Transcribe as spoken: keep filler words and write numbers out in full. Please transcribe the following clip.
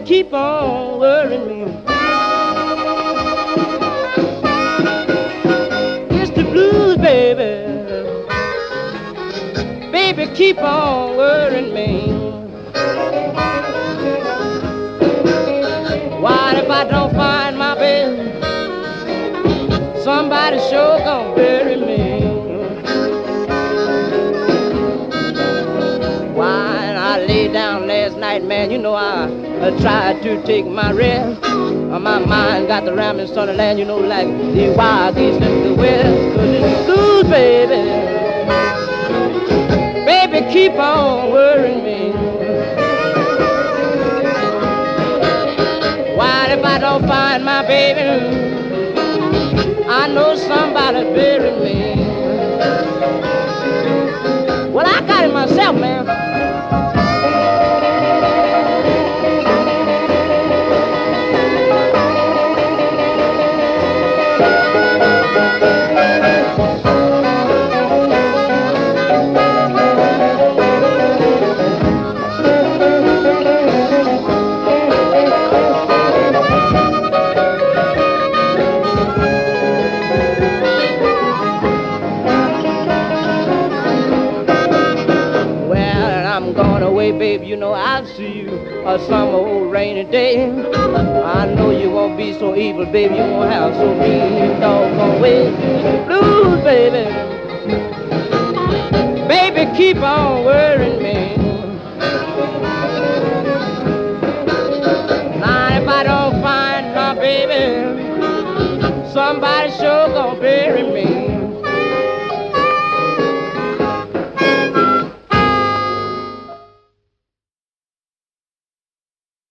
keep on worrying me. It's the blues, baby. Baby, keep on worrying me. Why, if I don't find my baby, somebody sure gonna bury me. Why, I lay down last night, man, you know I, I tried to take my rest. Uh, my mind got the rambling son of land, you know, like the wild geese in the west. Cause it's the blues, baby. Baby, keep on worrying me. Why, if I don't find my baby, I know somebody buried me. Well, I got it myself, man. Baby, you know I'll see you a summer old rainy day. I know you won't be so evil, baby. You won't have so mean doggone way. Blues, baby. Baby, keep on worrying me. Now if I don't find my baby, somebody sure gonna bury me.